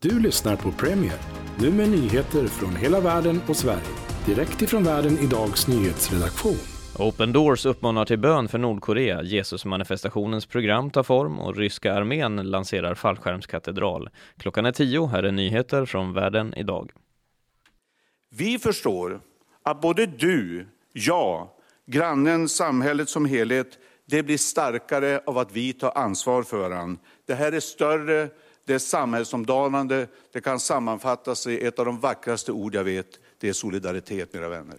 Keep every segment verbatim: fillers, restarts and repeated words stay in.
Du lyssnar på Premier, nu med nyheter från hela världen och Sverige. Direkt ifrån Världen idags nyhetsredaktion. Open Doors uppmanar till bön för Nordkorea. Jesus-manifestationens program tar form och ryska armén lanserar fallskärmskatedral. Klockan är tio, här är nyheter från Världen idag. Vi förstår att både du, jag, grannen, samhället som helhet, det blir starkare av att vi tar ansvar för varandra. Det här är större, det är samhällsomdanande, det kan sammanfattas i ett av de vackraste ord jag vet, det är solidaritet, mina vänner.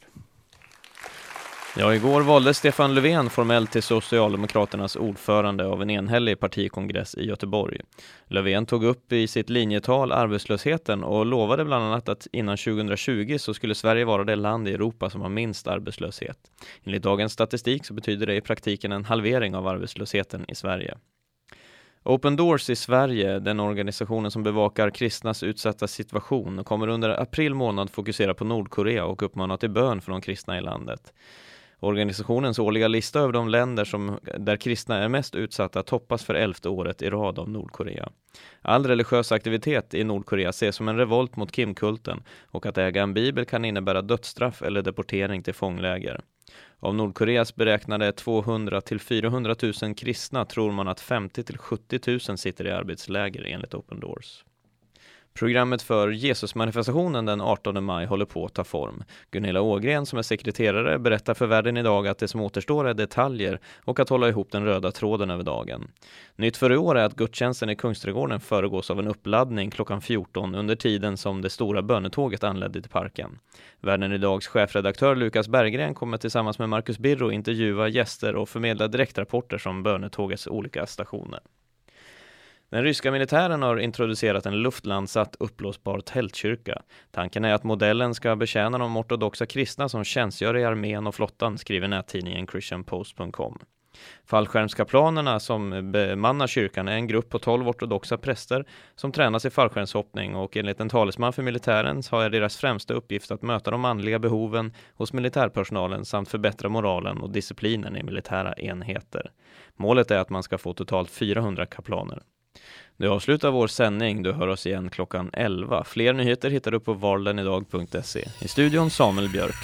Ja, igår valde Stefan Löfven formellt till Socialdemokraternas ordförande av en enhällig partikongress i Göteborg. Löfven tog upp i sitt linjetal arbetslösheten och lovade bland annat att innan tjugohundratjugo så skulle Sverige vara det land i Europa som har minst arbetslöshet. Enligt dagens statistik så betyder det i praktiken en halvering av arbetslösheten i Sverige. Open Doors i Sverige, den organisationen som bevakar kristnas utsatta situation, kommer under april månad fokusera på Nordkorea och uppmana till bön för de kristna i landet. Organisationens årliga lista över de länder som, där kristna är mest utsatta toppas för elfte året i rad av Nordkorea. All religiös aktivitet i Nordkorea ses som en revolt mot Kim-kulten och att äga en bibel kan innebära dödsstraff eller deportering till fångläger. Av Nordkoreas beräknade tvåhundra till fyrahundratusen kristna tror man att femtio till sjuttio tusen sitter i arbetsläger enligt Open Doors. Programmet för Jesus-manifestationen den artonde maj håller på att ta form. Gunilla Ågren som är sekreterare berättar för Världen idag att det som återstår är detaljer och att hålla ihop den röda tråden över dagen. Nytt för i år är att gudstjänsten i Kungsträdgården föregås av en uppladdning klockan fjorton under tiden som det stora bönetåget anledde till parken. Världen idags chefredaktör Lukas Berggren kommer tillsammans med Marcus Birro intervjua gäster och förmedla direktrapporter från bönetågets olika stationer. Den ryska militären har introducerat en luftlandsatt uppblåsbar tältkyrka. Tanken är att modellen ska betjäna de ortodoxa kristna som tjänstgör i armén och flottan, skriver nättidningen christian post punkt com. Fallskärmskaplanerna som bemannar kyrkan är en grupp på tolv ortodoxa präster som tränas i fallskärmshoppning och enligt en talesman för militären har deras främsta uppgift att möta de andliga behoven hos militärpersonalen samt förbättra moralen och disciplinen i militära enheter. Målet är att man ska få totalt fyrahundra kaplaner. Du avslutar vår sändning, du hör oss igen klockan elva. Fler nyheter hittar du på varldenidag punkt se. I studion Samuel Björk.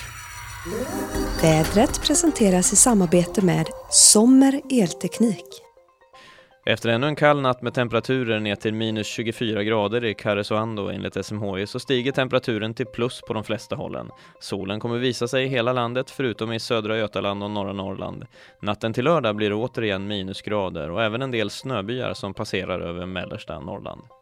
Vädret presenteras i samarbete med Sommer Elteknik. Efter ännu en kall natt med temperaturer ner till minus tjugofyra grader i Karesuando enligt S M H I så stiger temperaturen till plus på de flesta hållen. Solen kommer visa sig i hela landet förutom i södra Götaland och norra Norrland. Natten till lördag blir det återigen minusgrader och även en del snöbyar som passerar över mellersta Norrland.